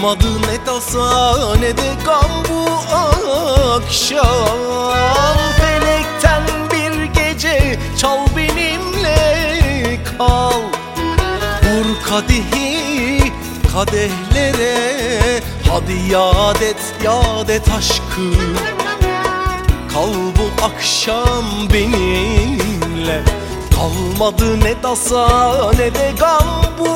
Kalmadı ne tasa ne de gam bu akşam. Felekten bir gece çal benimle kal. Vur kadehi kadehlere, hadi yad et aşkı. Kal bu akşam benimle. Kalmadı ne tasa ne de gam bu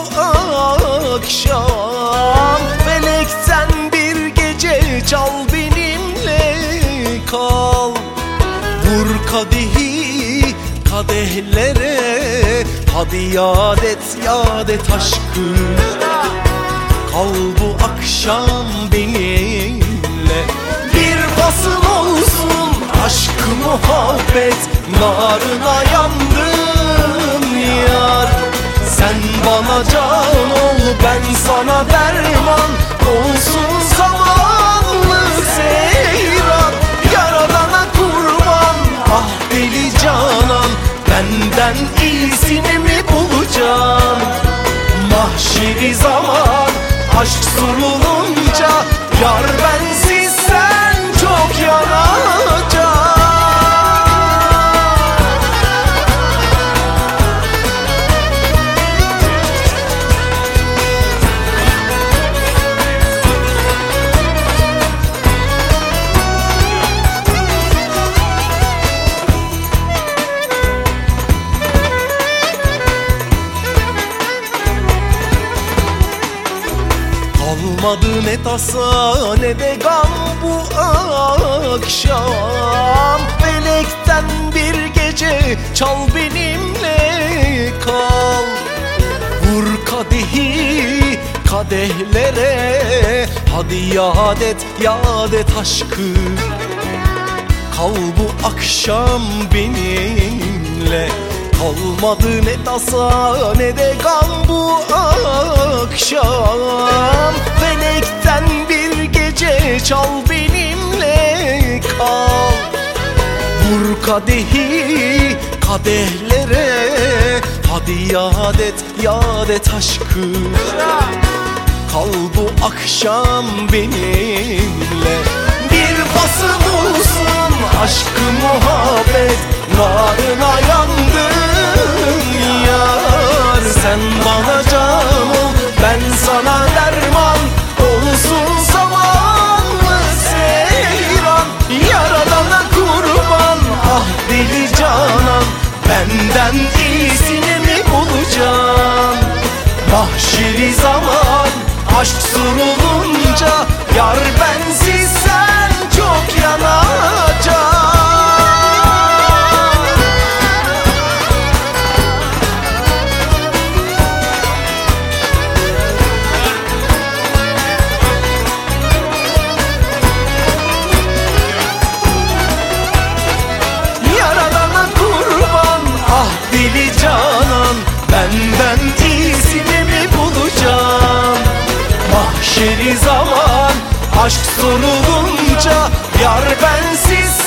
akşam. Felekten bir gece çal benimle kal. Vur kadehi kadehlere, hadi yad et aşkı. Kal bu akşam benimle. Bir fasıl olsun aşk muhabbet, narına yandım yar. Sen bana can ol, ben sana derman. Olsun zamanlı seyran, yaradana kurban. Ah deli canan, benden iyisini mi bulacağım? Mahşeri zaman aşk sorulunca, yar bensiz sen çok yanacaksın. Kalmadı ne tasa ne de gam bu akşam. Felekten bir gece çal benimle kal. Vur kadehi kadehlere, hadi yad et aşkı. Kal bu akşam benimle. Kalmadı ne tasa ne de gam bu akşam. Felekten bir gece çal benimle kal. Vur kadehi kadehlere, hadi yad et aşkı. Kal bu akşam benimle. Bir fasıl olsun aşk muhabbet, narına yandım yar. Sen bana can ol, ben sana derman. Olsun zamanlı seyran, yaradana kurban. Ah deli canan, benden iyisini mi bulacağım? Mahşeri zaman aşk sorulunca, yar bensiz sen çok yanacaksın. Deli canan, benden iyisini mi bulacağım? Mahşeri zaman aşk sorulunca, yar bensiz